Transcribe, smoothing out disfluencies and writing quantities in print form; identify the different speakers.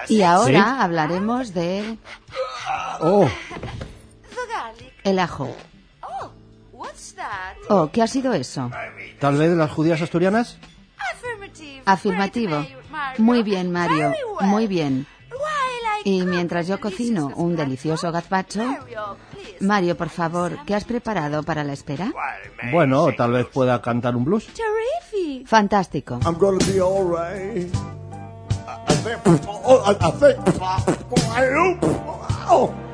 Speaker 1: Y ahora
Speaker 2: ¿Sí?
Speaker 1: hablaremos de
Speaker 2: Oh,
Speaker 1: el ajo. Oh, ¿qué ha sido eso?
Speaker 2: ¿tal vez las judías asturianas?
Speaker 1: Afirmativo. Muy bien, Mario. Muy bien. Y mientras yo cocino un delicioso gazpacho, Mario, por favor, ¿qué has preparado para la espera?
Speaker 2: Bueno, tal vez pueda cantar un blues.
Speaker 1: Fantástico.
Speaker 3: I'm gonna be all right. I think.